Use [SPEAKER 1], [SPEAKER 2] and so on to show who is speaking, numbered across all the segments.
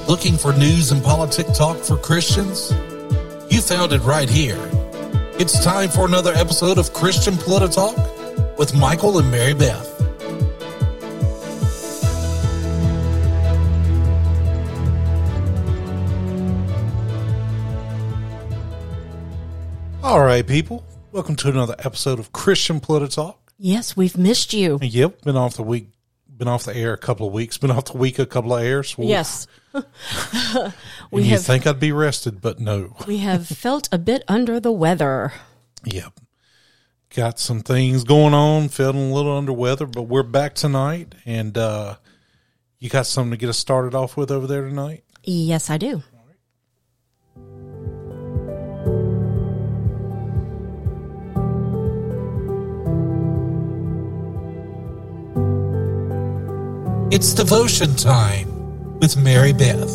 [SPEAKER 1] Looking for news and politic talk for Christians? You found it right here. It's time for another episode of Christian Polititalk with Michael and Mary Beth. All right, people. Welcome to another episode of Christian Polititalk.
[SPEAKER 2] Yes, we've missed you.
[SPEAKER 1] Yep, been off the air a couple of weeks. Been off the week a couple of airs.
[SPEAKER 2] Yes.
[SPEAKER 1] You think I'd be rested, but no.
[SPEAKER 2] We have felt a bit under the weather.
[SPEAKER 1] Yep. Got some things going on, feeling a little under weather, but we're back tonight, and you got something to get us started off with over there tonight?
[SPEAKER 2] Yes, I do.
[SPEAKER 1] It's devotion time with Mary Beth.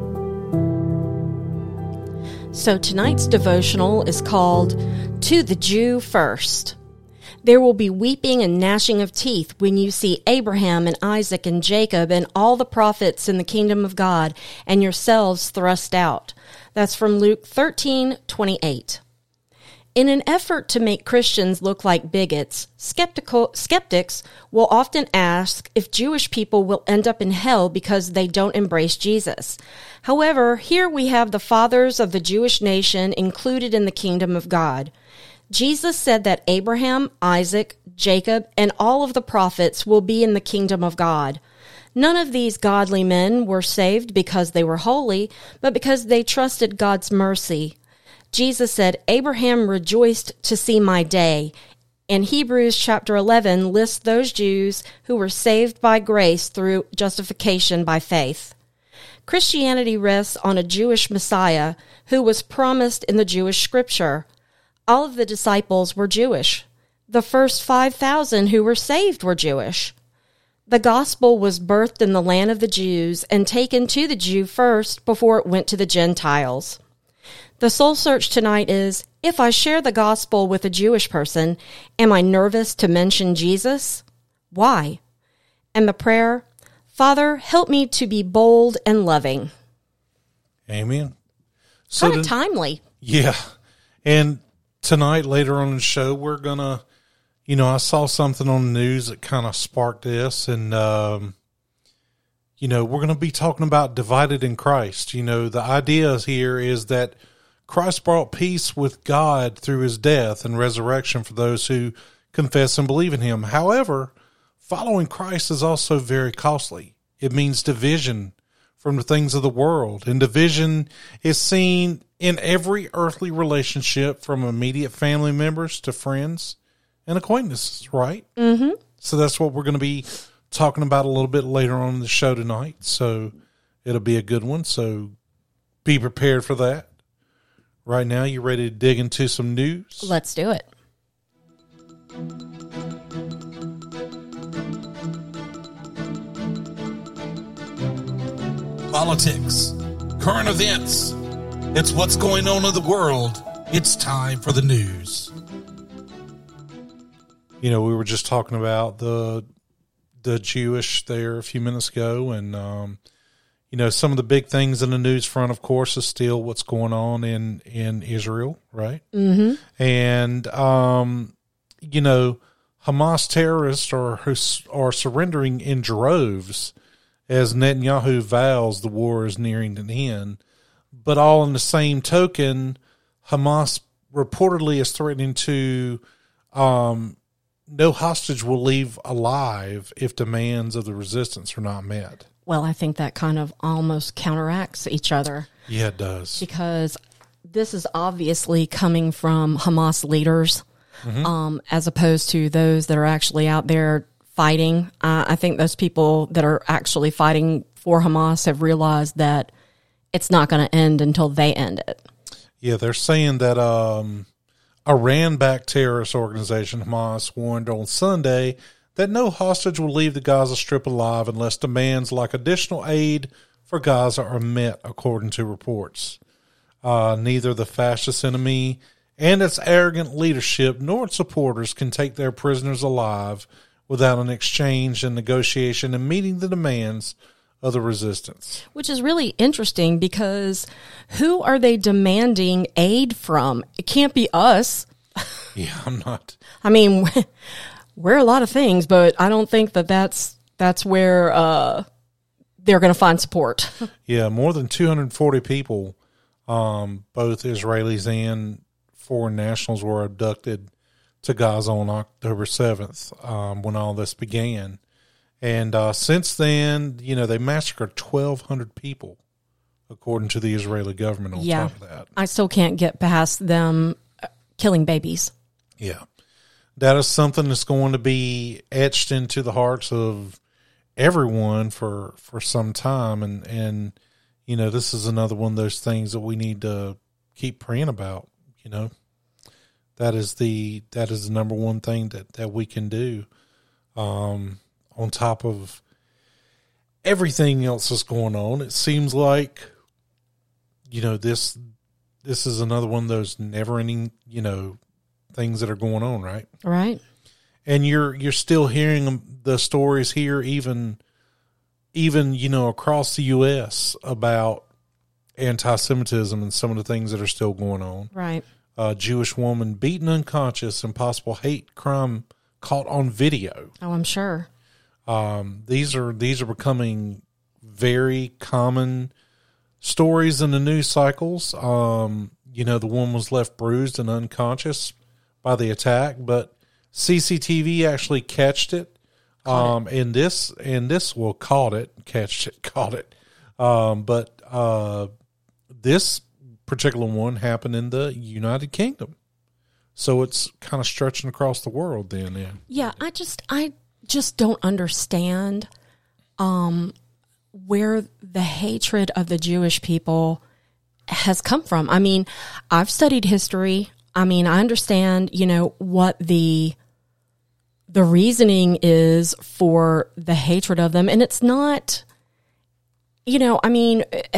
[SPEAKER 2] So tonight's devotional is called To the Jew First. There will be weeping and gnashing of teeth when you see Abraham and Isaac and Jacob and all the prophets in the kingdom of God and yourselves thrust out. That's from Luke 13:28. In an effort to make Christians look like bigots, skeptics will often ask if Jewish people will end up in hell because they don't embrace Jesus. However, here we have the fathers of the Jewish nation included in the kingdom of God. Jesus said that Abraham, Isaac, Jacob, and all of the prophets will be in the kingdom of God. None of these godly men were saved because they were holy, but because they trusted God's mercy. Jesus said, Abraham rejoiced to see my day. And Hebrews chapter 11 lists those Jews who were saved by grace through justification by faith. Christianity rests on a Jewish Messiah who was promised in the Jewish scripture. All of the disciples were Jewish. The first 5,000 who were saved were Jewish. The gospel was birthed in the land of the Jews and taken to the Jew first before it went to the Gentiles. The soul search tonight is, if I share the gospel with a Jewish person, am I nervous to mention Jesus? Why? And the prayer, Father, help me to be bold and loving.
[SPEAKER 1] Amen. So
[SPEAKER 2] kind of timely.
[SPEAKER 1] Yeah. And tonight, later on in the show, we're going to, I saw something on the news that kind of sparked this, and, we're going to be talking about divided in Christ. The idea here is that Christ brought peace with God through his death and resurrection for those who confess and believe in him. However, following Christ is also very costly. It means division from the things of the world. And division is seen in every earthly relationship, from immediate family members to friends and acquaintances, right?
[SPEAKER 2] Mm-hmm.
[SPEAKER 1] So that's what we're going to be talking about a little bit later on in the show tonight. So it'll be a good one. So be prepared for that. Right now, you ready to dig into some news?
[SPEAKER 2] Let's do it.
[SPEAKER 1] Politics, current events. It's what's going on in the world. It's time for the news. We were just talking about the Jewish there a few minutes ago, and some of the big things in the news front, of course, is still what's going on in Israel, right?
[SPEAKER 2] Mm-hmm.
[SPEAKER 1] And, Hamas terrorists are surrendering in droves as Netanyahu vows the war is nearing an end. But all in the same token, Hamas reportedly is threatening to no hostage will leave alive if demands of the resistance are not met.
[SPEAKER 2] Well, I think that kind of almost counteracts each other.
[SPEAKER 1] Yeah, it does.
[SPEAKER 2] Because this is obviously coming from Hamas leaders, as opposed to those that are actually out there fighting. I think those people that are actually fighting for Hamas have realized that it's not going to end until they end it.
[SPEAKER 1] Yeah, they're saying that Iran-backed terrorist organization Hamas warned on Sunday that no hostage will leave the Gaza Strip alive unless demands like additional aid for Gaza are met, according to reports. Neither the fascist enemy and its arrogant leadership nor its supporters can take their prisoners alive without an exchange and negotiation and meeting the demands of the resistance.
[SPEAKER 2] Which is really interesting because who are they demanding aid from? It can't be us.
[SPEAKER 1] Yeah, I'm not.
[SPEAKER 2] I mean, we're a lot of things, but I don't think that's where they're going to find support.
[SPEAKER 1] Yeah, more than 240 people, both Israelis and foreign nationals, were abducted to Gaza on October 7th when all this began. And since then, they massacred 1,200 people, according to the Israeli government on top of that.
[SPEAKER 2] I still can't get past them killing babies.
[SPEAKER 1] Yeah. That is something that's going to be etched into the hearts of everyone for some time. And this is another one of those things that we need to keep praying about, That is the number one thing that we can do. On top of everything else that's going on, it seems like, this is another one of those never-ending, things that are going on, right?
[SPEAKER 2] Right.
[SPEAKER 1] And you're still hearing the stories here, even across the U.S. about anti-Semitism and some of the things that are still going on.
[SPEAKER 2] Right.
[SPEAKER 1] A Jewish woman beaten unconscious and possible hate crime caught on video.
[SPEAKER 2] Oh, I'm sure.
[SPEAKER 1] These are becoming very common stories in the news cycles. The woman was left bruised and unconscious by the attack, but CCTV actually caught it. Caught it. But this particular one happened in the United Kingdom. So it's kind of stretching across the world then.
[SPEAKER 2] Yeah, I just don't understand where the hatred of the Jewish people has come from. I mean, I've studied history. I mean, I understand, what the reasoning is for the hatred of them. And it's not, it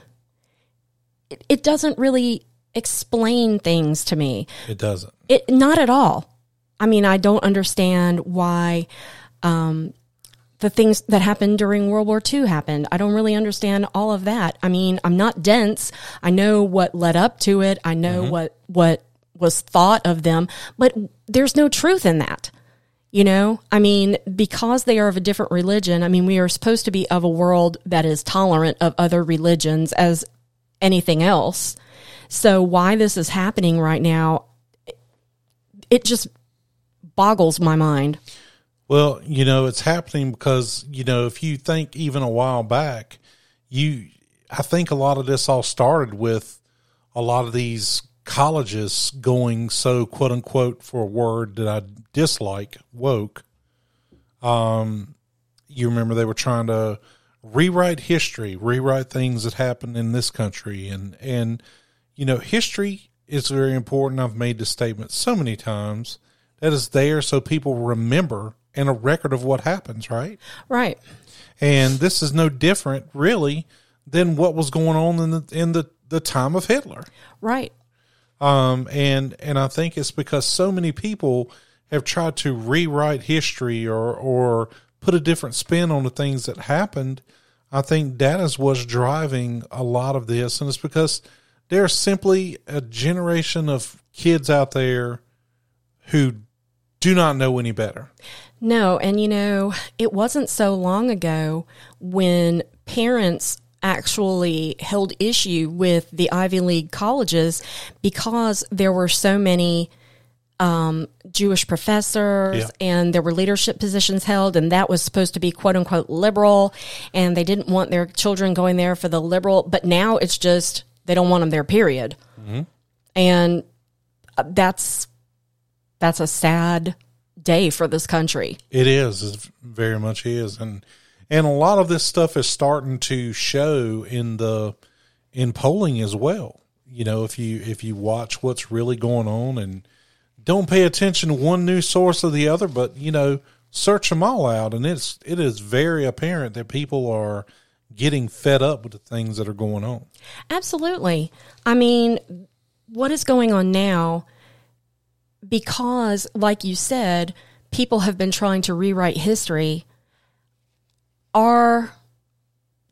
[SPEAKER 2] doesn't really explain things to me.
[SPEAKER 1] It doesn't.
[SPEAKER 2] Not at all. I mean, I don't understand why the things that happened during World War II happened. I don't really understand all of that. I mean, I'm not dense. I know what led up to it. I know what was thought of them, but there's no truth in that. I mean, because they are of a different religion, I mean, we are supposed to be of a world that is tolerant of other religions as anything else. So why this is happening right now, it just boggles my mind.
[SPEAKER 1] Well, it's happening because, if you think even a while back, I think a lot of this all started with a lot of these colleges going so, quote unquote, for a word that I dislike, woke. You remember they were trying to rewrite history, rewrite things that happened in this country. And history is very important. I've made this statement so many times. That is there so people remember and a record of what happens, right?
[SPEAKER 2] Right.
[SPEAKER 1] And this is no different, really, than what was going on in the time of Hitler.
[SPEAKER 2] Right.
[SPEAKER 1] And I think it's because so many people have tried to rewrite history or put a different spin on the things that happened. I think that is what's driving a lot of this, and it's because there's simply a generation of kids out there who do not know any better.
[SPEAKER 2] No, and it wasn't so long ago when parents actually held issue with the Ivy League colleges because there were so many Jewish professors and there were leadership positions held, and that was supposed to be quote unquote liberal, and they didn't want their children going there for the liberal, but now it's just they don't want them there, period. Mm-hmm. And that's a sad day for this country.
[SPEAKER 1] It is. It very much is. And a lot of this stuff is starting to show in polling as well. If you watch what's really going on and don't pay attention to one news source or the other, but search them all out, and it is very apparent that people are getting fed up with the things that are going on.
[SPEAKER 2] Absolutely. I mean, what is going on now? Because, like you said, people have been trying to rewrite history. Our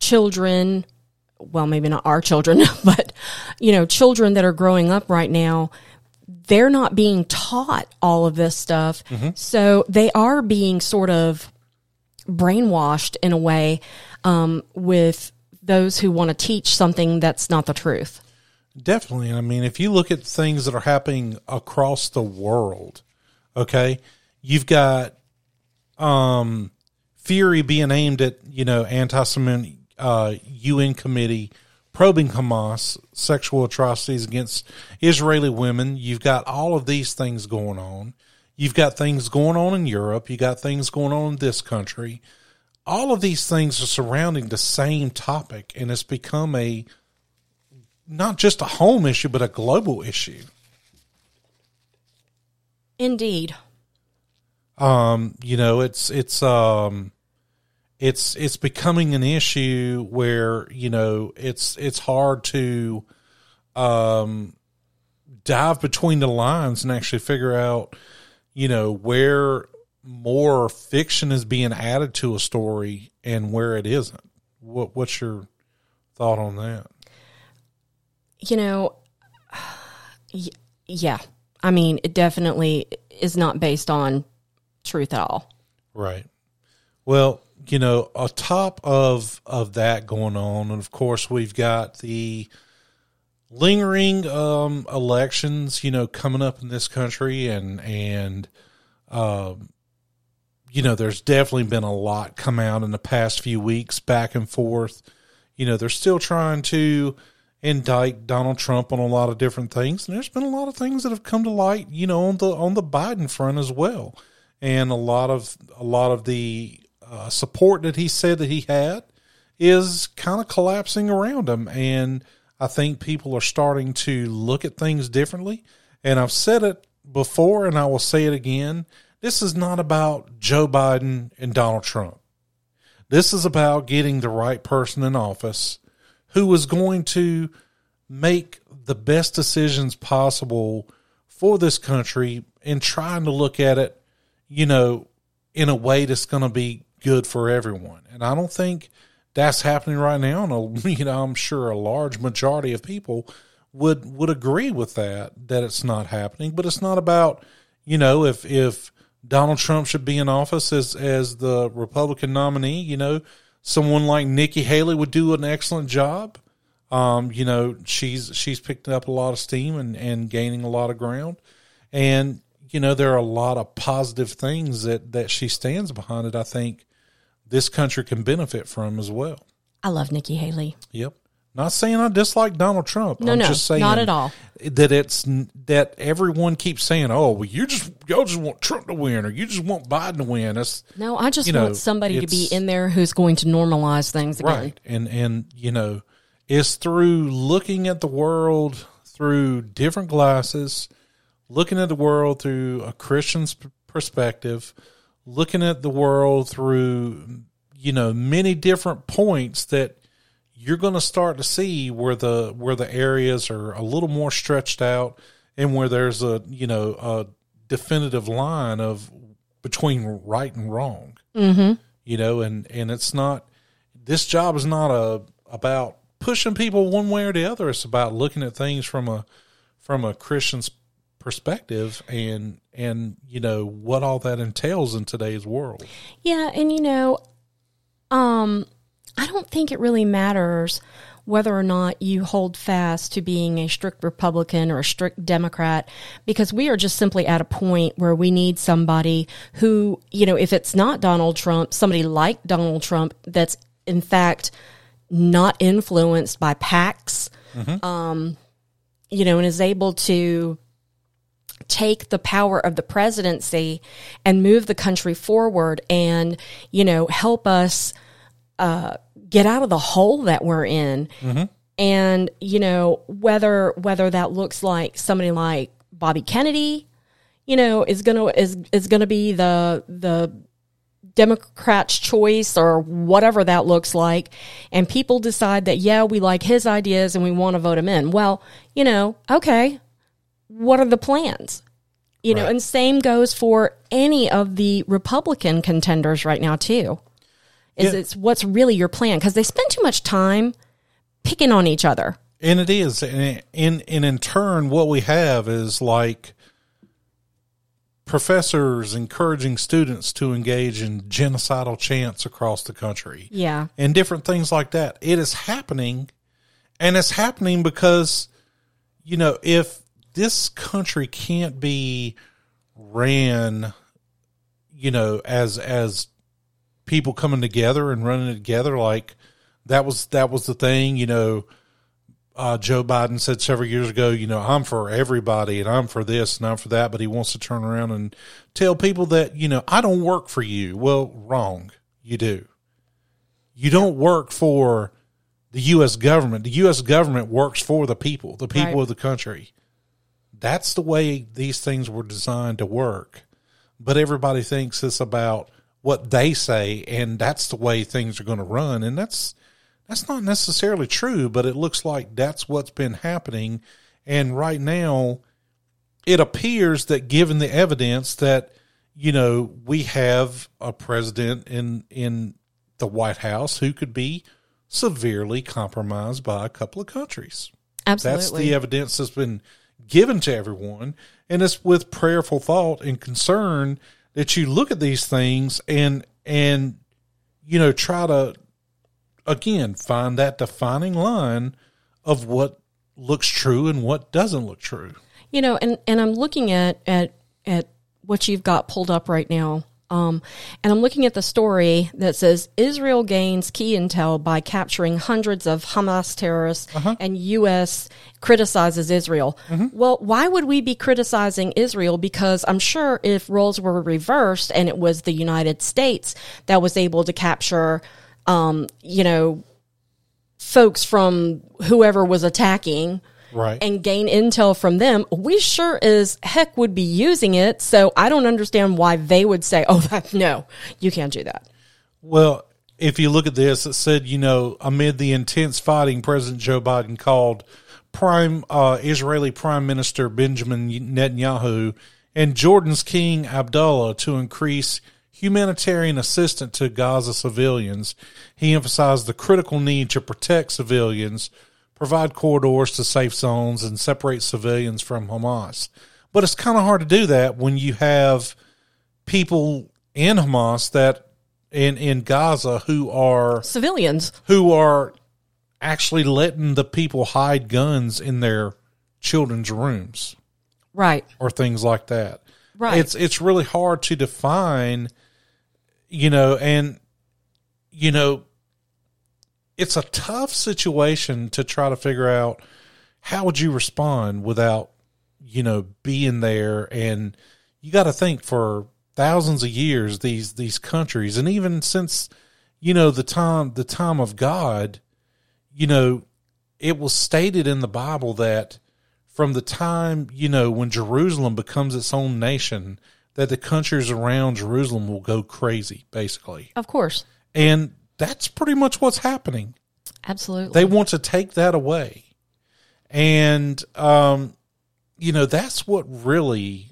[SPEAKER 2] children, well, maybe not our children, but, children that are growing up right now, they're not being taught all of this stuff. So they are being sort of brainwashed in a way with those who want to teach something that's not the truth.
[SPEAKER 1] Definitely. I mean, if you look at things that are happening across the world, okay, you've got fury being aimed at, anti-Semitic UN committee probing Hamas sexual atrocities against Israeli women. You've got all of these things going on. You've got things going on in Europe. You got things going on in this country. All of these things are surrounding the same topic, and it's become not just a home issue, but a global issue.
[SPEAKER 2] Indeed.
[SPEAKER 1] It's becoming an issue where, it's hard to dive between the lines and actually figure out, where more fiction is being added to a story and where it isn't. What's your thought on that?
[SPEAKER 2] Yeah. I mean, it definitely is not based on truth at all.
[SPEAKER 1] Right. Well, on top of that going on, and of course we've got the lingering elections, coming up in this country, and there's definitely been a lot come out in the past few weeks, back and forth. They're still trying to indict Donald Trump on a lot of different things, and there's been a lot of things that have come to light, on the Biden front as well, and a lot of the support that he said that he had is kind of collapsing around him, and I think people are starting to look at things differently. And I've said it before, and I will say it again. This is not about Joe Biden and Donald Trump. This is about getting the right person in office who is going to make the best decisions possible for this country and trying to look at it, in a way that's going to be good for everyone. And I don't think that's happening right now. And, I'm sure a large majority of people would agree with that it's not happening. But it's not about, if Donald Trump should be in office as the Republican nominee, someone like Nikki Haley would do an excellent job. She's picked up a lot of steam and gaining a lot of ground. And, there are a lot of positive things that she stands behind it. I think this country can benefit from as well.
[SPEAKER 2] I love Nikki Haley.
[SPEAKER 1] Yep. Not saying I dislike Donald Trump.
[SPEAKER 2] No,
[SPEAKER 1] just saying
[SPEAKER 2] not at all.
[SPEAKER 1] That everyone keeps saying, "Oh, well, y'all just want Trump to win, or you just want Biden to win."
[SPEAKER 2] No, I just want somebody to be in there who's going to normalize things again.
[SPEAKER 1] Right, and it's through looking at the world through different glasses, looking at the world through a Christian's perspective, looking at the world through, many different points that you're going to start to see where the areas are a little more stretched out and where there's a definitive line of between right and wrong. Mm-hmm. And it's not, this job is not about pushing people one way or the other. It's about looking at things from a Christian's perspective and what all that entails in today's world.
[SPEAKER 2] Yeah, and I don't think it really matters whether or not you hold fast to being a strict Republican or a strict Democrat, because we are just simply at a point where we need somebody who, if it's not Donald Trump, somebody like Donald Trump that's in fact not influenced by PACs, and is able to take the power of the presidency and move the country forward and, help us get out of the hole that we're in. Mm-hmm. And, whether that looks like somebody like Bobby Kennedy, is gonna be the Democrats' choice or whatever that looks like, and people decide that, yeah, we like his ideas and we want to vote him in. Well, okay, what are the plans? Right. And same goes for any of the Republican contenders right now too. It's what's really your plan, because they spend too much time picking on each other.
[SPEAKER 1] And it is. And in turn, what we have is like professors encouraging students to engage in genocidal chants across the country.
[SPEAKER 2] Yeah.
[SPEAKER 1] And different things like that. It is happening. And it's happening because, if this country can't be ran, as people coming together and running it together, like that was the thing, Joe Biden said several years ago, I'm for everybody and I'm for this and I'm for that, but he wants to turn around and tell people that, I don't work for you. Well, wrong. You do. You don't work for the U.S. government. The U.S. government works for the people right. of the country. That's the way these things were designed to work. But everybody thinks it's about what they say, and that's the way things are going to run. And that's not necessarily true, but it looks like that's what's been happening. And right now, it appears that given the evidence that, we have a president in the White House who could be severely compromised by a couple of countries.
[SPEAKER 2] Absolutely.
[SPEAKER 1] That's the evidence that's been given to everyone. And it's with prayerful thought and concern that you look at these things and try to, again, find that defining line of what looks true and what doesn't look true.
[SPEAKER 2] And I'm looking at what you've got pulled up right now. And I'm looking at the story that says Israel gains key intel by capturing hundreds of Hamas terrorists, and U.S. criticizes Israel. Well, why would we be criticizing Israel? Because I'm sure if roles were reversed and it was the United States that was able to capture, folks from whoever was attacking, right, and gain intel from them, we sure as heck would be using it. So I don't understand why they would say, no, you can't do that.
[SPEAKER 1] Well, if you look at this, it said, amid the intense fighting, President Joe Biden called Israeli Prime Minister Benjamin Netanyahu and Jordan's King Abdullah to increase humanitarian assistance to Gaza civilians. He emphasized the critical need to protect civilians, provide corridors to safe zones, and separate civilians from Hamas. But it's kind of hard to do that when you have people in Hamas that in Gaza who are
[SPEAKER 2] civilians,
[SPEAKER 1] who are actually letting the people hide guns in their children's rooms,
[SPEAKER 2] right,
[SPEAKER 1] or things like that.
[SPEAKER 2] Right.
[SPEAKER 1] It's really hard to define, it's a tough situation to try to figure out how would you respond without, being there. And you got to think, for thousands of years, these countries, and even since, the time of God, it was stated in the Bible that from the time, when Jerusalem becomes its own nation, that the countries around Jerusalem will go crazy, basically.
[SPEAKER 2] Of course.
[SPEAKER 1] And that's pretty much what's happening.
[SPEAKER 2] Absolutely.
[SPEAKER 1] They want to take that away. And, that's what really,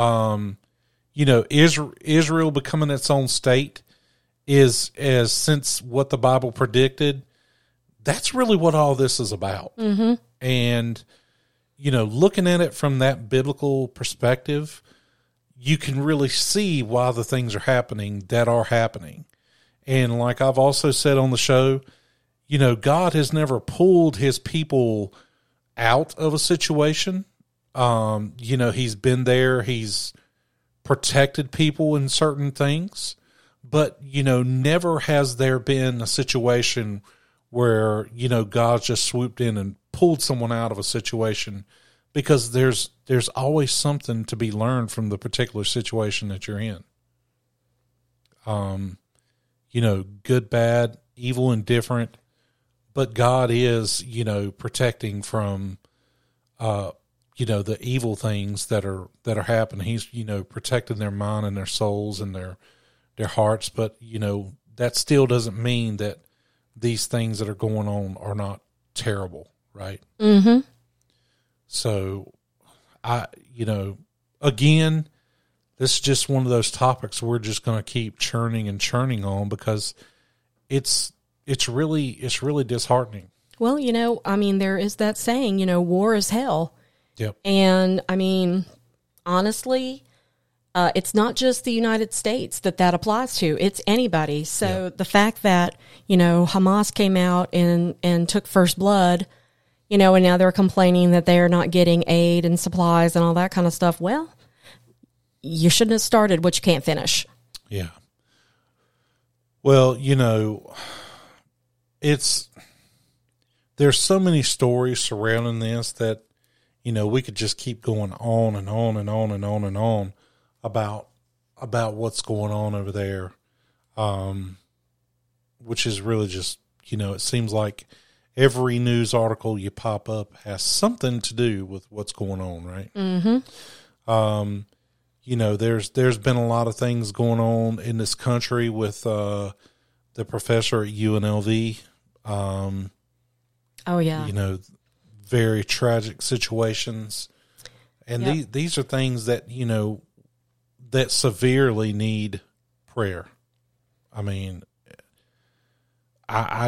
[SPEAKER 1] Israel becoming its own state since what the Bible predicted, that's really what all this is about.
[SPEAKER 2] Mm-hmm.
[SPEAKER 1] And, looking at it from that biblical perspective, you can really see why the things are happening that are happening. And like I've also said on the show, God has never pulled his people out of a situation. He's been there. He's protected people in certain things. But, never has there been a situation where, God just swooped in and pulled someone out of a situation, because there's always something to be learned from the particular situation that you're in. Good, bad, evil, indifferent, but God is, protecting from, the evil things that are happening. He's, protecting their mind and their souls and their hearts. But, that still doesn't mean that these things that are going on are not terrible, right?
[SPEAKER 2] Mm-hmm.
[SPEAKER 1] So, again, this is just one of those topics we're just going to keep churning and churning on, because it's really disheartening.
[SPEAKER 2] Well, there is that saying, war is hell.
[SPEAKER 1] Yep.
[SPEAKER 2] And honestly, it's not just the United States that applies to. It's anybody. So the fact that, Hamas came out and took first blood, and now they're complaining that they're not getting aid and supplies and all that kind of stuff. Well, you shouldn't have started what you can't finish.
[SPEAKER 1] Yeah. Well, there's so many stories surrounding this that, we could just keep going on and on and on and on and on about what's going on over there. Which is really just, it seems like every news article you pop up has something to do with what's going on, right?
[SPEAKER 2] Mm-hmm.
[SPEAKER 1] There's been a lot of things going on in this country with the professor at UNLV.
[SPEAKER 2] Oh yeah.
[SPEAKER 1] Very tragic situations, and these are things that that severely need prayer. I mean, I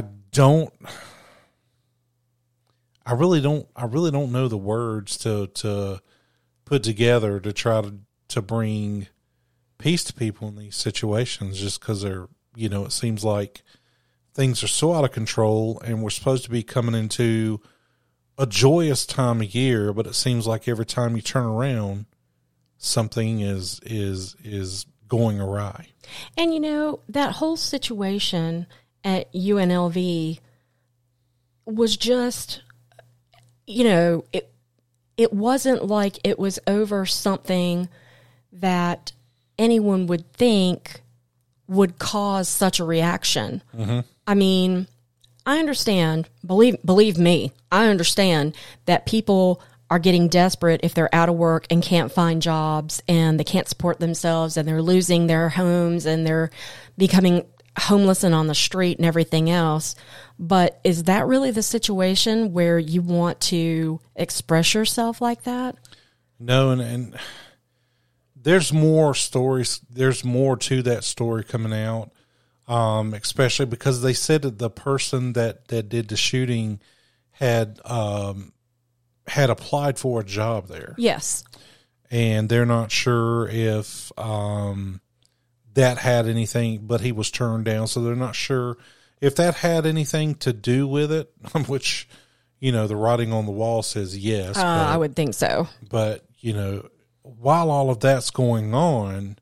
[SPEAKER 1] really don't know the words to put together to try to bring peace to people in these situations, just because they're, it seems like things are so out of control, and we're supposed to be coming into a joyous time of year, but it seems like every time you turn around, something is going awry.
[SPEAKER 2] And that whole situation at UNLV was just, it wasn't like it was over something that anyone would think would cause such a reaction.
[SPEAKER 1] Mm-hmm.
[SPEAKER 2] I mean, I understand, believe me, I understand that people are getting desperate if they're out of work and can't find jobs and they can't support themselves and they're losing their homes and they're becoming homeless and on the street and everything else. But is that really the situation where you want to express yourself like that?
[SPEAKER 1] No, and there's more stories. There's more to that story coming out, especially because they said that the person that did the shooting had applied for a job there.
[SPEAKER 2] Yes.
[SPEAKER 1] And they're not sure if that had anything, but he was turned down, so they're not sure if that had anything to do with it, which, the writing on the wall says yes.
[SPEAKER 2] I would think so.
[SPEAKER 1] But, while all of that's going on,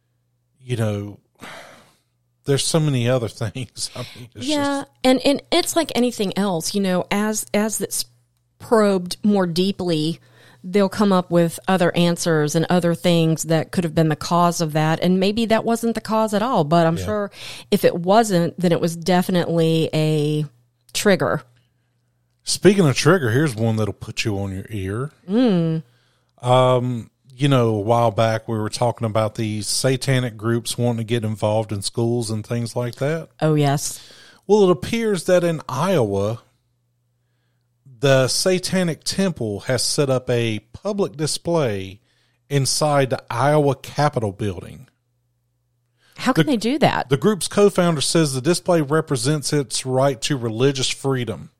[SPEAKER 1] there's so many other things. I mean,
[SPEAKER 2] and it's like anything else, as it's probed more deeply, they'll come up with other answers and other things that could have been the cause of that. And maybe that wasn't the cause at all, but I'm sure if it wasn't, then it was definitely a trigger.
[SPEAKER 1] Speaking of trigger, here's one that'll put you on your ear. A while back we were talking about these satanic groups wanting to get involved in schools and things like that.
[SPEAKER 2] Oh, yes.
[SPEAKER 1] Well, it appears that in Iowa, the Satanic Temple has set up a public display inside the Iowa Capitol building.
[SPEAKER 2] How can they do that?
[SPEAKER 1] The group's co-founder says the display represents its right to religious freedom.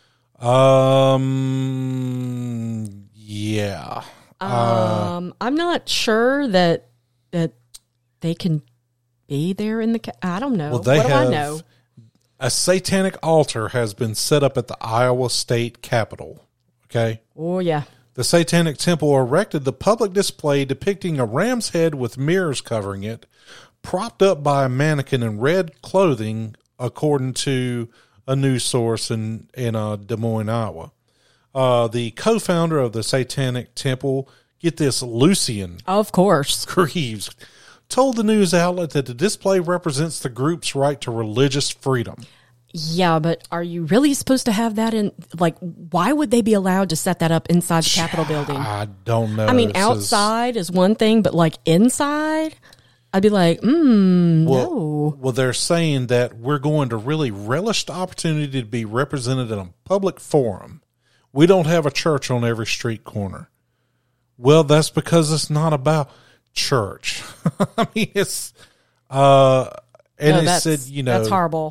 [SPEAKER 1] Yeah.
[SPEAKER 2] I'm not sure that they can be there in the. I don't know.
[SPEAKER 1] Well,
[SPEAKER 2] what do I know?
[SPEAKER 1] A satanic altar has been set up at the Iowa State Capitol. Okay.
[SPEAKER 2] Oh yeah.
[SPEAKER 1] The Satanic Temple erected the public display depicting a ram's head with mirrors covering it, propped up by a mannequin in red clothing, according to a news source in Des Moines, Iowa. The co-founder of the Satanic Temple, get this, Lucian,
[SPEAKER 2] of course,
[SPEAKER 1] Greaves, told the news outlet that the display represents the group's right to religious freedom.
[SPEAKER 2] Yeah, but are you really supposed to have that in, why would they be allowed to set that up inside the Capitol building?
[SPEAKER 1] I don't know.
[SPEAKER 2] I mean, outside is one thing, but inside, I'd be like, no.
[SPEAKER 1] Well, they're saying that we're going to really relish the opportunity to be represented in a public forum. We don't have a church on every street corner. Well, that's because it's not about church. I mean, it's, and they said,
[SPEAKER 2] that's horrible.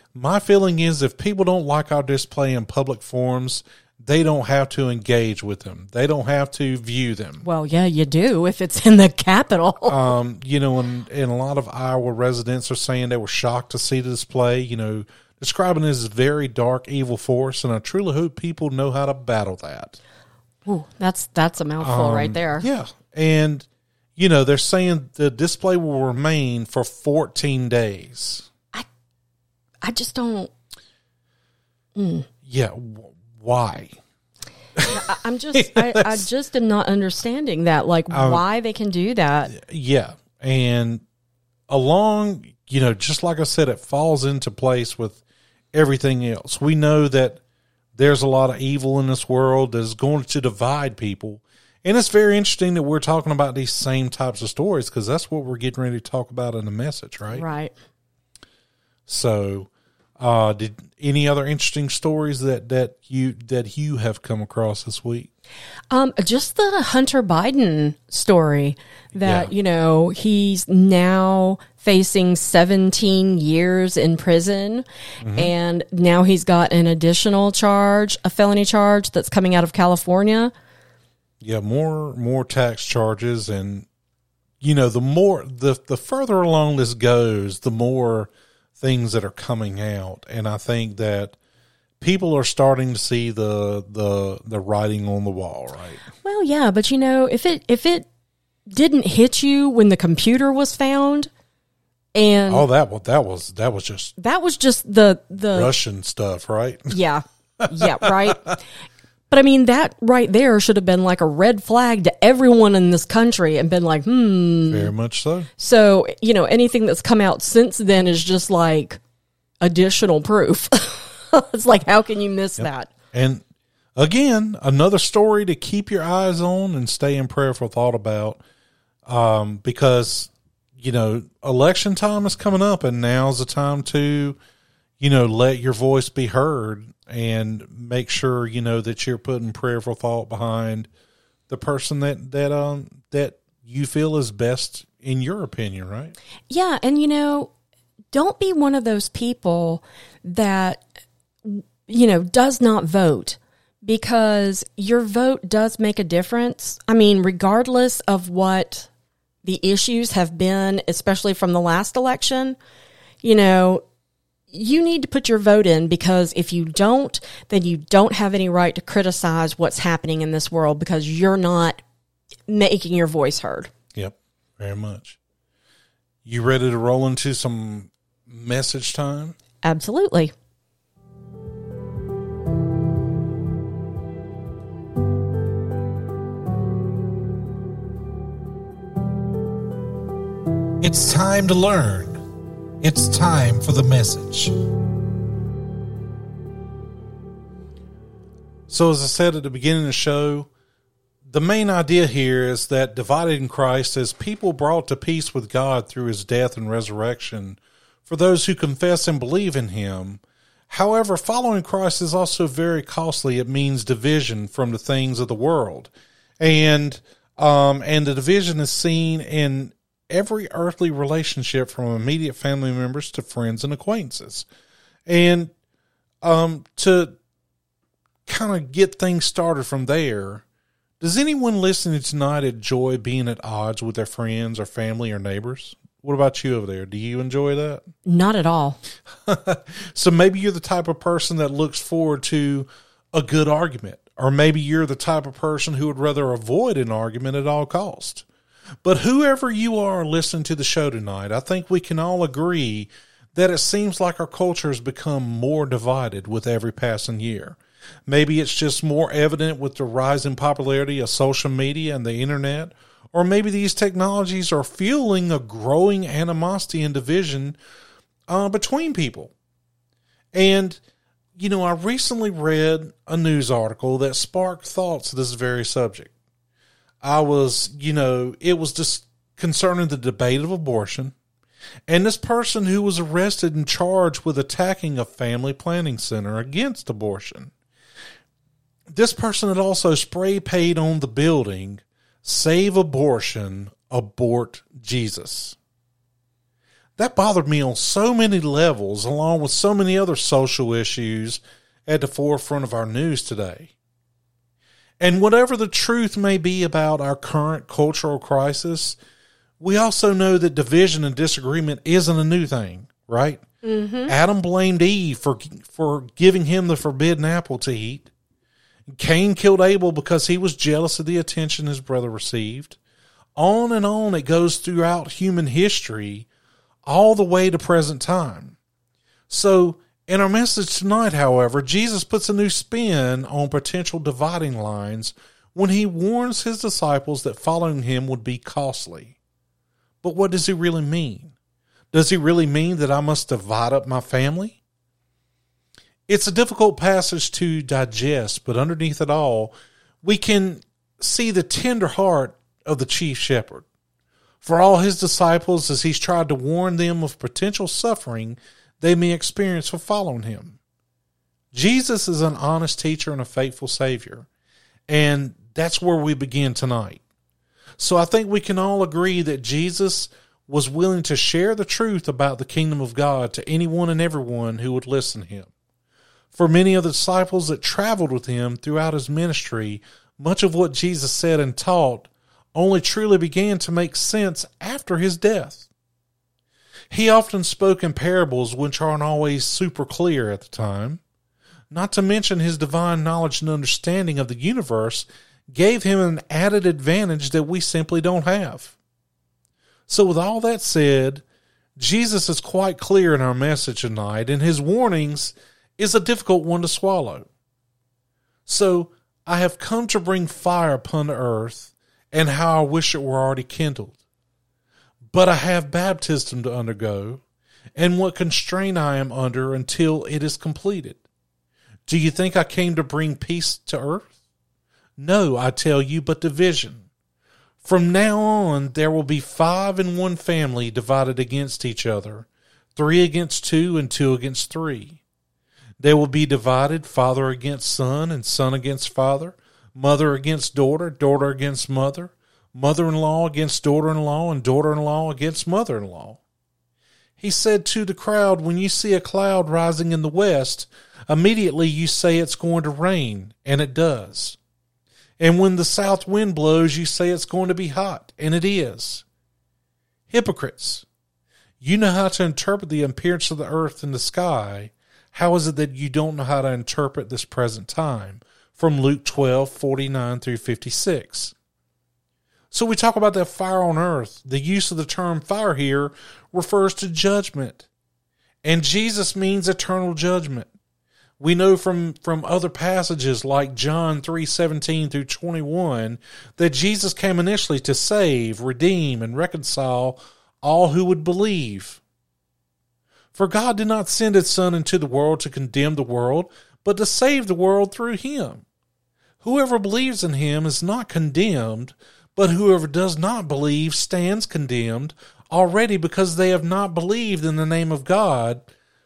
[SPEAKER 1] my feeling is if people don't like our display in public forums, they don't have to engage with them. They don't have to view them.
[SPEAKER 2] Well, yeah, you do if it's in the Capitol.
[SPEAKER 1] And a lot of Iowa residents are saying they were shocked to see the display, describing it as a very dark, evil force. And I truly hope people know how to battle that.
[SPEAKER 2] Ooh, that's a mouthful right there.
[SPEAKER 1] Yeah. And, they're saying the display will remain for 14 days.
[SPEAKER 2] I just don't.
[SPEAKER 1] Yeah. Why?
[SPEAKER 2] I just am not understanding that, why they can do that.
[SPEAKER 1] Yeah. And along, just like I said, it falls into place with everything else. We know that there's a lot of evil in this world that is going to divide people. And it's very interesting that we're talking about these same types of stories because that's what we're getting ready to talk about in the message, right?
[SPEAKER 2] Right.
[SPEAKER 1] So, did any other interesting stories that you have come across this week?
[SPEAKER 2] Just the Hunter Biden story that, he's now facing 17 years in prison, and now he's got an additional charge, a felony charge that's coming out of California.
[SPEAKER 1] Yeah, more tax charges, and the further along this goes, the more things that are coming out, and I think that people are starting to see the writing on the wall, right?
[SPEAKER 2] Well, yeah, but if it didn't hit you when the computer was found, and
[SPEAKER 1] that was just
[SPEAKER 2] the
[SPEAKER 1] Russian stuff, right?
[SPEAKER 2] Yeah, right. But I mean, that right there should have been like a red flag to everyone in this country and been like,
[SPEAKER 1] Very much so.
[SPEAKER 2] So, anything that's come out since then is just like additional proof. It's like, how can you miss that?
[SPEAKER 1] And again, another story to keep your eyes on and stay in prayerful thought about, because, election time is coming up and now's the time to, let your voice be heard. And make sure that you're putting prayerful thought behind the person that you feel is best in your opinion, right?
[SPEAKER 2] Yeah, and don't be one of those people that does not vote, because your vote does make a difference. I mean, regardless of what the issues have been, especially from the last election, you need to put your vote in, because if you don't, then you don't have any right to criticize what's happening in this world, because you're not making your voice heard.
[SPEAKER 1] Yep, very much. You ready to roll into some message time?
[SPEAKER 2] Absolutely.
[SPEAKER 3] It's time to learn. It's time for the message.
[SPEAKER 1] So as I said at the beginning of the show, the main idea here is that divided in Christ is people brought to peace with God through his death and resurrection for those who confess and believe in him. However, following Christ is also very costly. It means division from the things of the world. And the division is seen in every earthly relationship, from immediate family members to friends and acquaintances. And to kind of get things started from there, does anyone listening tonight enjoy being at odds with their friends or family or neighbors? What about you over there? Do you enjoy that?
[SPEAKER 2] Not at all.
[SPEAKER 1] So maybe you're the type of person that looks forward to a good argument, or maybe you're the type of person who would rather avoid an argument at all costs. But whoever you are listening to the show tonight, I think we can all agree that it seems like our culture has become more divided with every passing year. Maybe it's just more evident with the rising popularity of social media and the internet, or maybe these technologies are fueling a growing animosity and division between people. And, I recently read a news article that sparked thoughts of this very subject. it was just concerning the debate of abortion. And this person who was arrested and charged with attacking a family planning center against abortion. This person had also spray painted on the building, "Save abortion, abort Jesus." That bothered me on so many levels, along with so many other social issues at the forefront of our news today. And whatever the truth may be about our current cultural crisis, we also know that division and disagreement isn't a new thing, right? Mm-hmm. Adam blamed Eve for giving him the forbidden apple to eat. Cain killed Abel because he was jealous of the attention his brother received. On and on it goes throughout human history, all the way to present time. So, in our message tonight, however, Jesus puts a new spin on potential dividing lines when he warns his disciples that following him would be costly. But what does he really mean? Does he really mean that I must divide up my family? It's a difficult passage to digest, but underneath it all, we can see the tender heart of the chief shepherd. For all his disciples, as he's tried to warn them of potential suffering they may experience for following him. Jesus is an honest teacher and a faithful Savior, and that's where we begin tonight. So I think we can all agree that Jesus was willing to share the truth about the kingdom of God to anyone and everyone who would listen to him. For many of the disciples that traveled with him throughout his ministry, much of what Jesus said and taught only truly began to make sense after his death. He often spoke in parables which aren't always super clear at the time. Not to mention his divine knowledge and understanding of the universe gave him an added advantage that we simply don't have. So with all that said, Jesus is quite clear in our message tonight, and his warnings is a difficult one to swallow. So I have come to bring fire upon the earth, and how I wish it were already kindled. But I have baptism to undergo, and what constraint I am under until it is completed. Do you think I came to bring peace to earth? No, I tell you, but division. From now on, there will be 5 in one family divided against each other, 3 against 2, and 2 against 3. They will be divided, father against son, and son against father, mother against daughter, daughter against mother, mother-in-law against daughter-in-law, and daughter-in-law against mother-in-law. He said to the crowd, when you see a cloud rising in the west, immediately you say it's going to rain, and it does. And when the south wind blows, you say it's going to be hot, and it is. Hypocrites, you know how to interpret the appearance of the earth and the sky. How is it that you don't know how to interpret this present time? From Luke 12:49 through 56. So we talk about that fire on earth. The use of the term fire here refers to judgment. And Jesus means eternal judgment. We know from other passages like John 3:17 through 21 that Jesus came initially to save, redeem, and reconcile all who would believe. For God did not send his Son into the world to condemn the world, but to save the world through him. Whoever believes in him is not condemned, but whoever does not believe stands condemned already because they have not believed in the name of God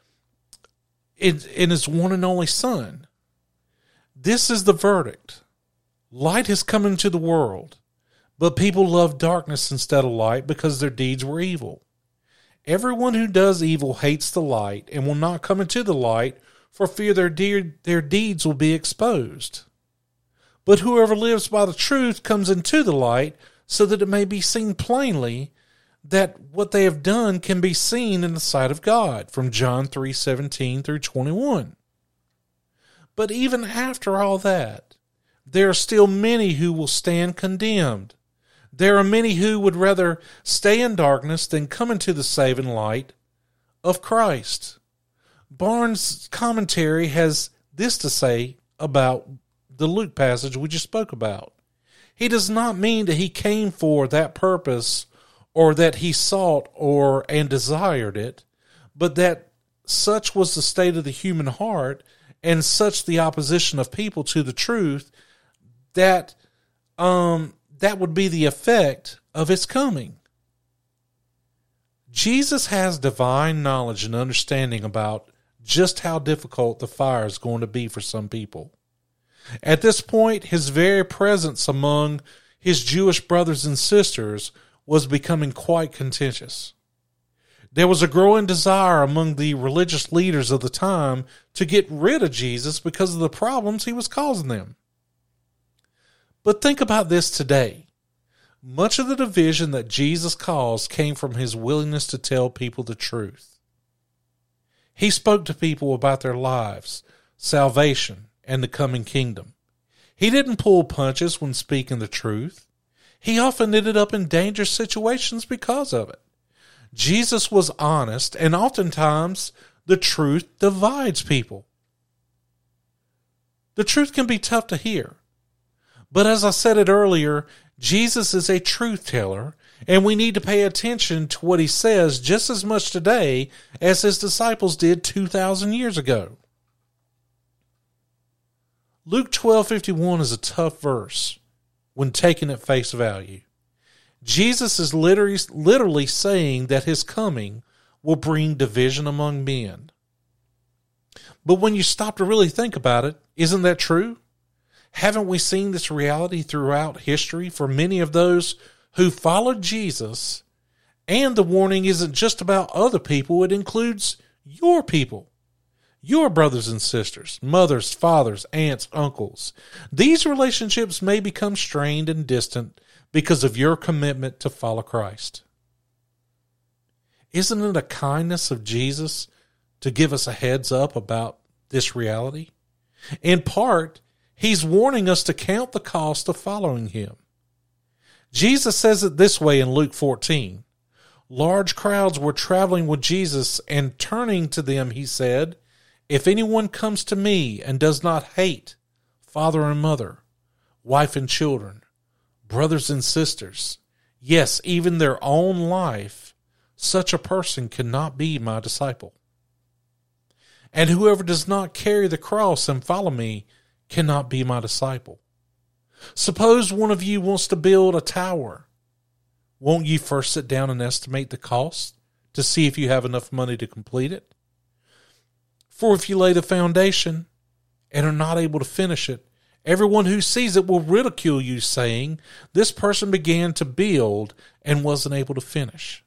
[SPEAKER 1] in his one and only Son. This is the verdict. Light has come into the world, but people love darkness instead of light because their deeds were evil. Everyone who does evil hates the light and will not come into the light for fear their deeds will be exposed. But whoever lives by the truth comes into the light so that it may be seen plainly that what they have done can be seen in the sight of God, from John 3:17 through 21. But even after all that, there are still many who will stand condemned. There are many who would rather stay in darkness than come into the saving light of Christ. Barnes' commentary has this to say about the Luke passage we just spoke about. He does not mean that he came for that purpose or that he sought and desired it, but that such was the state of the human heart and such the opposition of people to the truth that that would be the effect of its coming. Jesus has divine knowledge and understanding about just how difficult the fire is going to be for some people. At this point, his very presence among his Jewish brothers and sisters was becoming quite contentious. There was a growing desire among the religious leaders of the time to get rid of Jesus because of the problems he was causing them. But think about this today. Much of the division that Jesus caused came from his willingness to tell people the truth. He spoke to people about their lives, salvation, and the coming kingdom. He didn't pull punches when speaking the truth. He often ended up in dangerous situations because of it. Jesus was honest, and oftentimes the truth divides people. The truth can be tough to hear. But as I said it earlier, Jesus is a truth teller, and we need to pay attention to what he says just as much today as his disciples did 2,000 years ago. Luke 12:51 is a tough verse when taken at face value. Jesus is literally saying that his coming will bring division among men. But when you stop to really think about it, isn't that true? Haven't we seen this reality throughout history for many of those who followed Jesus? And the warning isn't just about other people, it includes your people. Your brothers and sisters, mothers, fathers, aunts, uncles. These relationships may become strained and distant because of your commitment to follow Christ. Isn't it a kindness of Jesus to give us a heads up about this reality? In part, he's warning us to count the cost of following him. Jesus says it this way in Luke 14. Large crowds were traveling with Jesus, and turning to them, he said, "If anyone comes to me and does not hate father and mother, wife and children, brothers and sisters, yes, even their own life, such a person cannot be my disciple. And whoever does not carry the cross and follow me cannot be my disciple. Suppose one of you wants to build a tower. Won't you first sit down and estimate the cost to see if you have enough money to complete it? For if you lay the foundation and are not able to finish it, everyone who sees it will ridicule you, saying, 'This person began to build and wasn't able to finish.'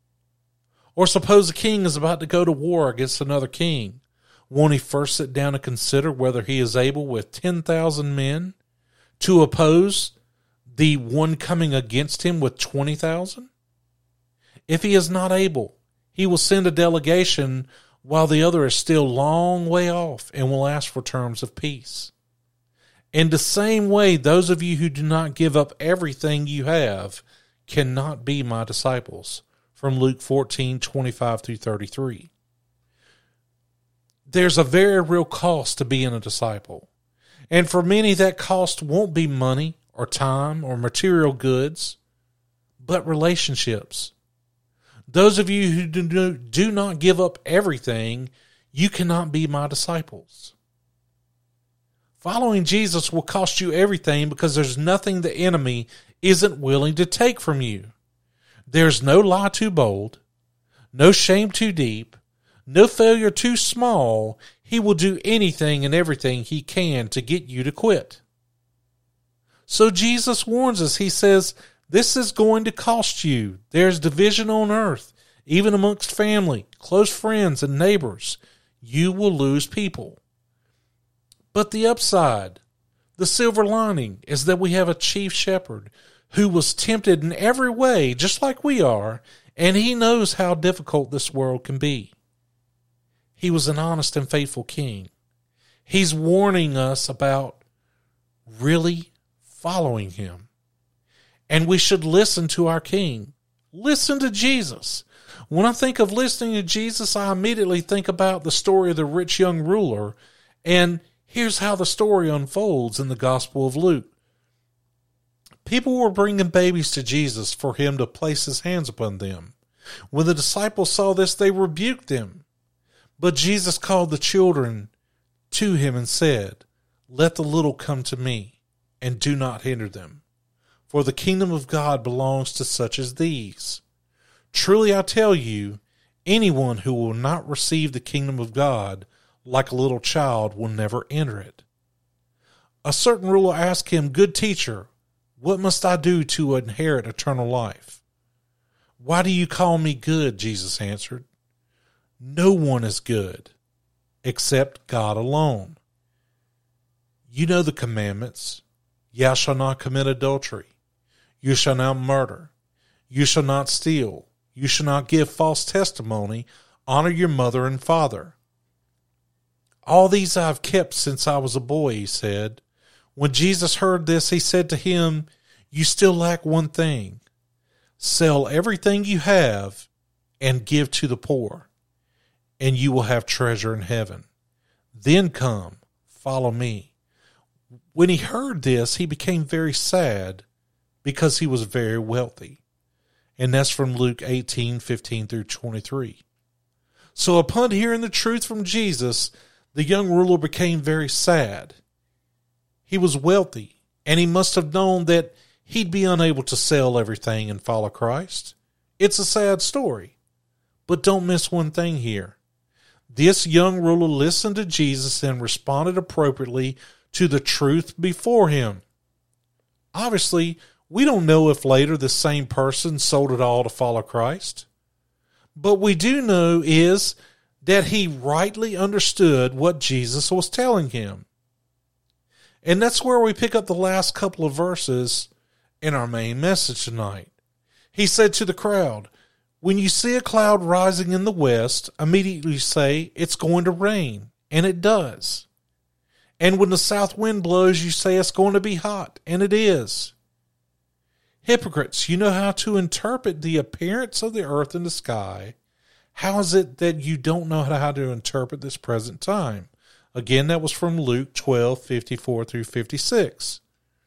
[SPEAKER 1] Or suppose a king is about to go to war against another king. Won't he first sit down and consider whether he is able with 10,000 men to oppose the one coming against him with 20,000? If he is not able, he will send a delegation while the other is still a long way off and will ask for terms of peace. In the same way, those of you who do not give up everything you have cannot be my disciples." From Luke 14:25-33. There's a very real cost to being a disciple. And for many, that cost won't be money or time or material goods, but relationships. Those of you who do not give up everything, you cannot be my disciples. Following Jesus will cost you everything because there's nothing the enemy isn't willing to take from you. There's no lie too bold, no shame too deep, no failure too small. He will do anything and everything he can to get you to quit. So Jesus warns us. He says, this is going to cost you. There's division on earth, even amongst family, close friends, and neighbors. You will lose people. But the upside, the silver lining, is that we have a chief shepherd who was tempted in every way, just like we are, and he knows how difficult this world can be. He was an honest and faithful king. He's warning us about really following him. And we should listen to our king. Listen to Jesus. When I think of listening to Jesus, I immediately think about the story of the rich young ruler. And here's how the story unfolds in the Gospel of Luke. People were bringing babies to Jesus for him to place his hands upon them. When the disciples saw this, they rebuked them. But Jesus called the children to him and said, "Let the little come to me, and do not hinder them. For the kingdom of God belongs to such as these. Truly I tell you, anyone who will not receive the kingdom of God like a little child will never enter it." A certain ruler asked him, "Good teacher, what must I do to inherit eternal life?" "Why do you call me good?" Jesus answered. "No one is good except God alone. You know the commandments. Thou shalt not commit adultery. You shall not murder. You shall not steal. You shall not give false testimony. Honor your mother and father." "All these I have kept since I was a boy," he said. When Jesus heard this, he said to him, "You still lack one thing. Sell everything you have and give to the poor, and you will have treasure in heaven. Then come, follow me." When he heard this, he became very sad because he was very wealthy. And that's from Luke 18:15 through 23. So upon hearing the truth from Jesus, the young ruler became very sad. He was wealthy, and he must have known that he'd be unable to sell everything and follow Christ. It's a sad story, but don't miss one thing here. This young ruler listened to Jesus and responded appropriately to the truth before him. Obviously, we don't know if later the same person sold it all to follow Christ. But we do know is that he rightly understood what Jesus was telling him. And that's where we pick up the last couple of verses in our main message tonight. He said to the crowd, "When you see a cloud rising in the west, immediately say, 'It's going to rain,' and it does. And when the south wind blows, you say, 'It's going to be hot,' and it is. Hypocrites, you know how to interpret the appearance of the earth and the sky. How is it that you don't know how to interpret this present time?" Again, that was from Luke 12:54 through 56.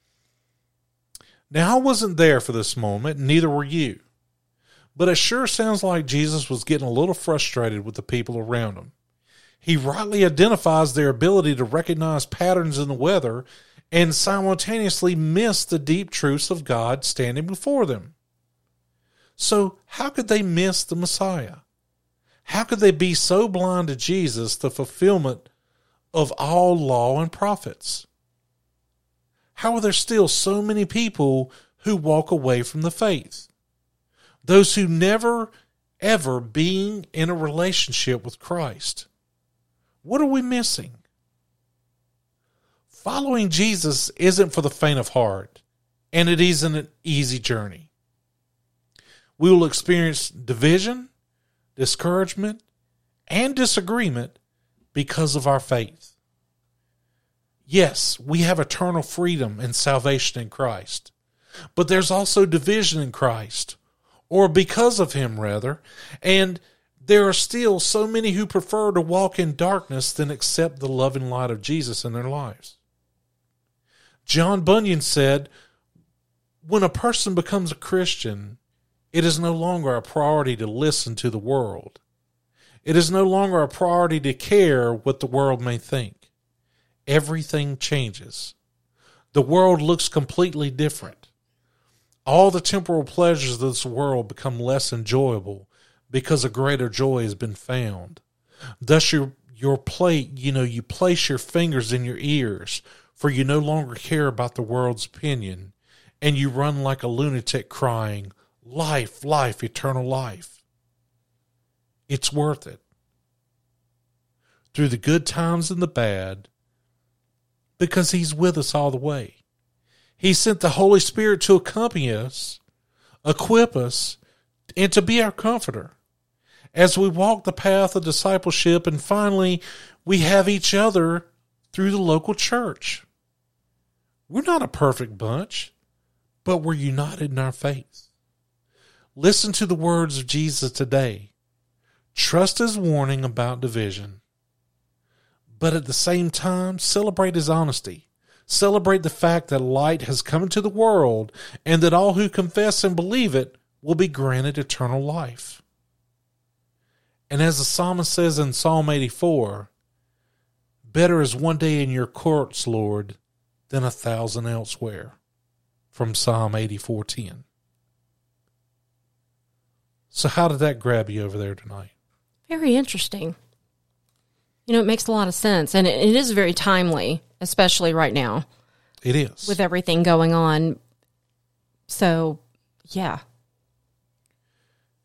[SPEAKER 1] Now, I wasn't there for this moment, and neither were you. But it sure sounds like Jesus was getting a little frustrated with the people around him. He rightly identifies their ability to recognize patterns in the weather and simultaneously miss the deep truths of God standing before them. So how could they miss the Messiah? How could they be so blind to Jesus, the fulfillment of all law and prophets? How are there still so many people who walk away from the faith? Those who never, ever being in a relationship with Christ. What are we missing? Following Jesus isn't for the faint of heart, and it isn't an easy journey. We will experience division, discouragement, and disagreement because of our faith. Yes, we have eternal freedom and salvation in Christ, but there's also division in Christ, or because of him, rather, and there are still so many who prefer to walk in darkness than accept the loving light of Jesus in their lives. John Bunyan said, "When a person becomes a Christian, it is no longer a priority to listen to the world. It is no longer a priority to care what the world may think. Everything changes. The world looks completely different. All the temporal pleasures of this world become less enjoyable because a greater joy has been found. Thus you place your fingers in your ears, for you no longer care about the world's opinion, and you run like a lunatic crying, 'Life, life, eternal life.' It's worth it. Through the good times and the bad, because he's with us all the way. He sent the Holy Spirit to accompany us, equip us, and to be our comforter as we walk the path of discipleship, and finally we have each other through the local church. We're not a perfect bunch, but we're united in our faith. Listen to the words of Jesus today. Trust his warning about division, but at the same time, celebrate his honesty. Celebrate the fact that light has come into the world and that all who confess and believe it will be granted eternal life. And as the psalmist says in Psalm 84, better is one day in your courts, Lord, than 1,000 elsewhere. From Psalm 84:10. So how did that grab you over there tonight?
[SPEAKER 2] Very interesting. You know, it makes a lot of sense, and it is very timely, especially right now.
[SPEAKER 1] It is.
[SPEAKER 2] With everything going on. So, yeah.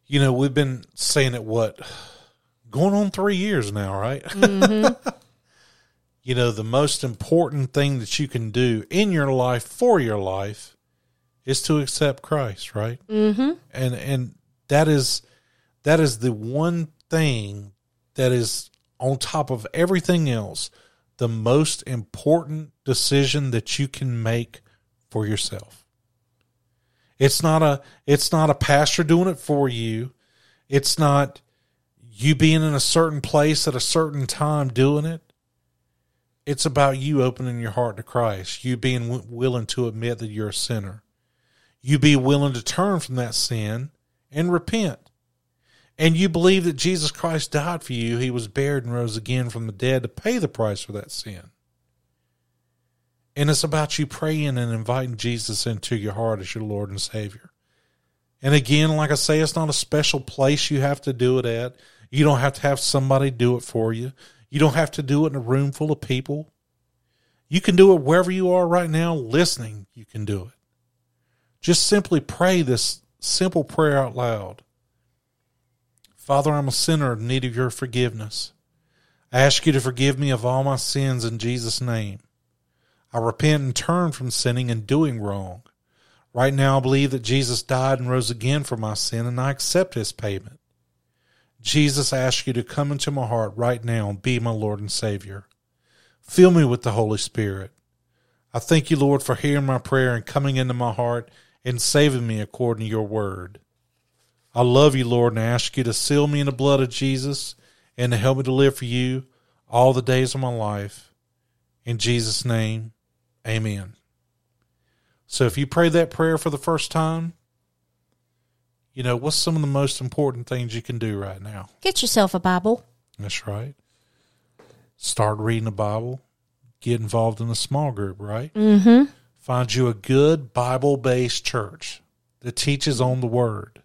[SPEAKER 1] You know, we've been saying it, going on 3 years now, right?
[SPEAKER 2] Mm-hmm.
[SPEAKER 1] You know, the most important thing that you can do in your life, for your life, is to accept Christ, right?
[SPEAKER 2] Mm-hmm.
[SPEAKER 1] And that is the one thing that is on top of everything else, the most important decision that you can make for yourself. It's not a pastor doing it for you. It's not you being in a certain place at a certain time doing it. It's about you opening your heart to Christ, you being willing to admit that you're a sinner. You be willing to turn from that sin and repent. And you believe that Jesus Christ died for you. He was buried and rose again from the dead to pay the price for that sin. And it's about you praying and inviting Jesus into your heart as your Lord and Savior. And again, like I say, it's not a special place you have to do it at. You don't have to have somebody do it for you. You don't have to do it in a room full of people. You can do it wherever you are right now, listening. You can do it. Just simply pray this simple prayer out loud. Father, I'm a sinner in need of your forgiveness. I ask you to forgive me of all my sins in Jesus' name. I repent and turn from sinning and doing wrong. Right now I believe that Jesus died and rose again for my sin, and I accept his payment. Jesus, I ask you to come into my heart right now and be my Lord and Savior. Fill me with the Holy Spirit. I thank you, Lord, for hearing my prayer and coming into my heart and saving me according to your word. I love you, Lord, and I ask you to seal me in the blood of Jesus and to help me to live for you all the days of my life. In Jesus' name, amen. So if you pray that prayer for the first time, you know, what's some of the most important things you can do right now?
[SPEAKER 2] Get yourself a Bible.
[SPEAKER 1] That's right. Start reading the Bible. Get involved in a small group, right?
[SPEAKER 2] Mm-hmm.
[SPEAKER 1] Find you a good Bible-based church that teaches on the Word.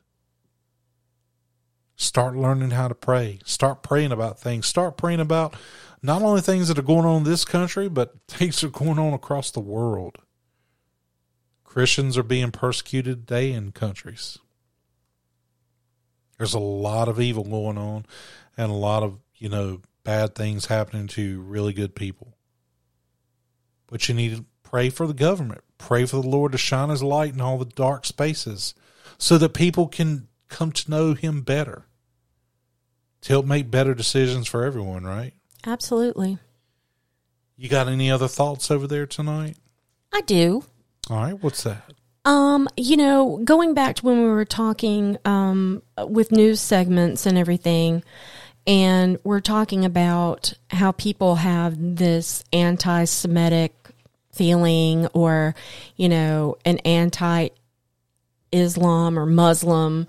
[SPEAKER 1] Start learning how to pray. Start praying about things. Start praying about not only things that are going on in this country, but things that are going on across the world. Christians are being persecuted today in countries. There's a lot of evil going on and a lot of, bad things happening to really good people. But you need to pray for the government. Pray for the Lord to shine his light in all the dark spaces so that people can come to know him better, to help make better decisions for everyone, right?
[SPEAKER 2] Absolutely.
[SPEAKER 1] You got any other thoughts over there tonight?
[SPEAKER 2] I do.
[SPEAKER 1] All right, what's that?
[SPEAKER 2] Going back to when we were talking with news segments and everything, and we're talking about how people have this anti-Semitic feeling or, an anti-Islam or Muslim,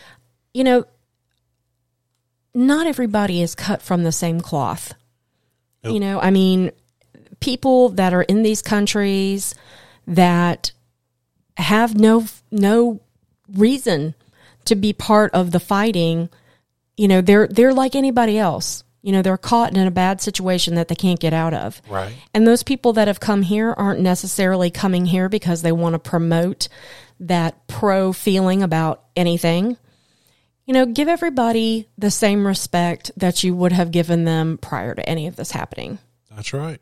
[SPEAKER 2] not everybody is cut from the same cloth. Nope. People that are in these countries that have no reason to be part of the fighting, they're like anybody else. They're caught in a bad situation that they can't get out of.
[SPEAKER 1] Right.
[SPEAKER 2] And those people that have come here aren't necessarily coming here because they want to promote that pro feeling about anything. Give everybody the same respect that you would have given them prior to any of this happening.
[SPEAKER 1] That's right.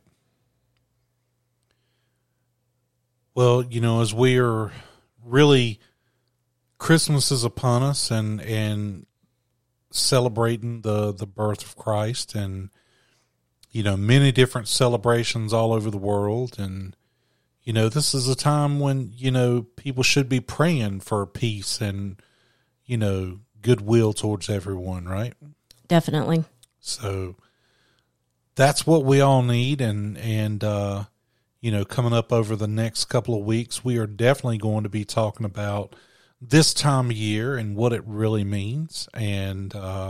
[SPEAKER 1] Well, as we are really, Christmas is upon us and celebrating the birth of Christ and, many different celebrations all over the world. And, this is a time when, people should be praying for peace and, goodwill towards everyone, right?
[SPEAKER 2] Definitely.
[SPEAKER 1] So that's what we all need. And coming up over the next couple of weeks, we are definitely going to be talking about this time of year and what it really means and,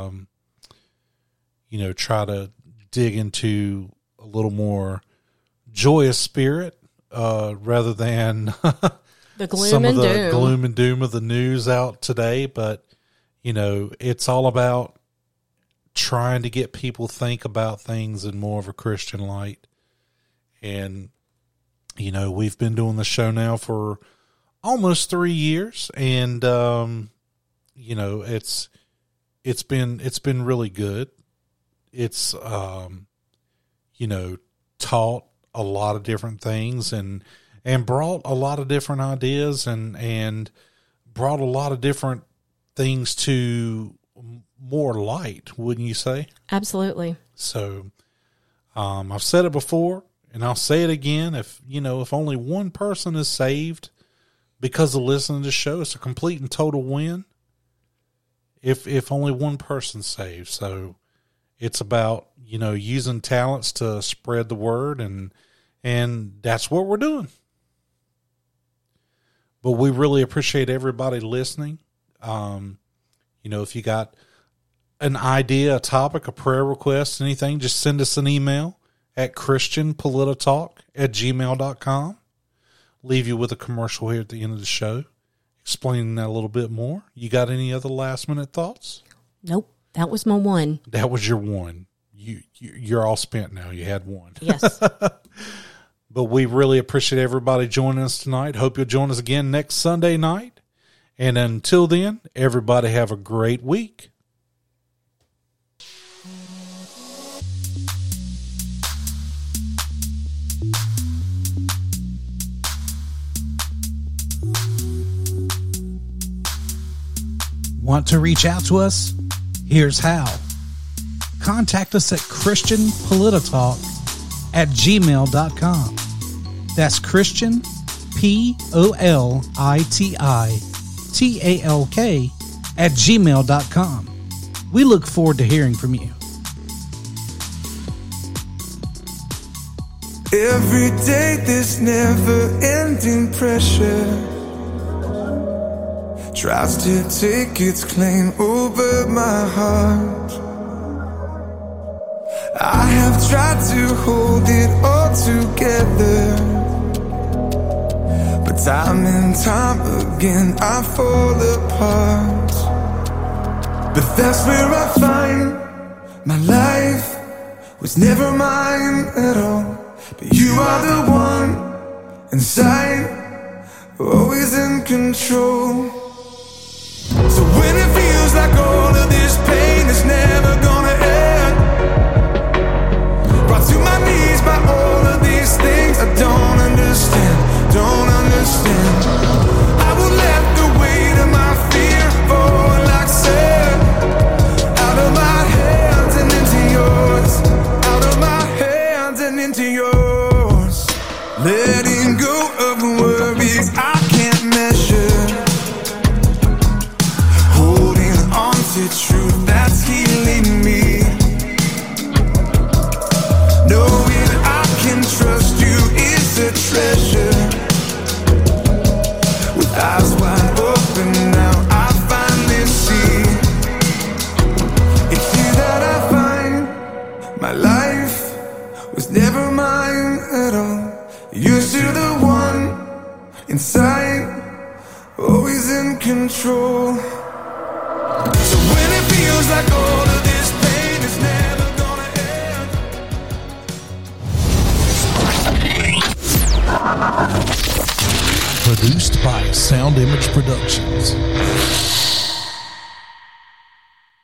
[SPEAKER 1] try to dig into a little more joyous spirit rather than
[SPEAKER 2] the gloom
[SPEAKER 1] some
[SPEAKER 2] and
[SPEAKER 1] of the
[SPEAKER 2] doom.
[SPEAKER 1] gloom and doom of the news out today. But, it's all about trying to get people think about things in more of a Christian light. And, we've been doing the show now for almost 3 years. And, you know, it's been really good. It's, you know, taught a lot of different things and brought a lot of different ideas and brought a lot of different things to more light, wouldn't you say?
[SPEAKER 2] Absolutely.
[SPEAKER 1] So, I've said it before and I'll say it again. If only one person is saved because of listening to the show, it's a complete and total win. If only one person's saved. So it's about, you know, using talents to spread the word, and that's what we're doing. But we really appreciate everybody listening. You know, if you got an idea, a topic, a prayer request, anything, just send us an email at christianpolititalk@gmail.com. Leave you with a commercial here at the end of the show, explaining that a little bit more. You got any other last minute thoughts?
[SPEAKER 2] Nope. That was my one.
[SPEAKER 1] That was your one. You're all spent now. You had one.
[SPEAKER 2] Yes.
[SPEAKER 1] But we really appreciate everybody joining us tonight. Hope you'll join us again next Sunday night. And until then, everybody have a great week.
[SPEAKER 3] Want to reach out to us? Here's how. Contact us at christianpolititalk@gmail.com. That's Christian, POLITITALK @gmail.com. We look forward to hearing from you.
[SPEAKER 4] Every day this never-ending pressure tries to take its claim over my heart. I have tried to hold it all together, but time and time again I fall apart. But that's where I find my life was never mine at all. But you are the one inside, always in control. So when it feels like all of this pain is never gonna end, brought to my knees by all of these things I don't understand. I will let the weight of my fear fall like sand, out of my hands and into yours, out of my hands and into yours. Letting go of worries I can't measure, holding on to truth that's healing me, knowing I can trust you is a treasure. With eyes wide open now I finally see. It's you that I find my life was never mine at all. You're still the one inside, always in control. So when it feels like all of this pain is never gonna end.
[SPEAKER 3] Produced by Sound Image Productions.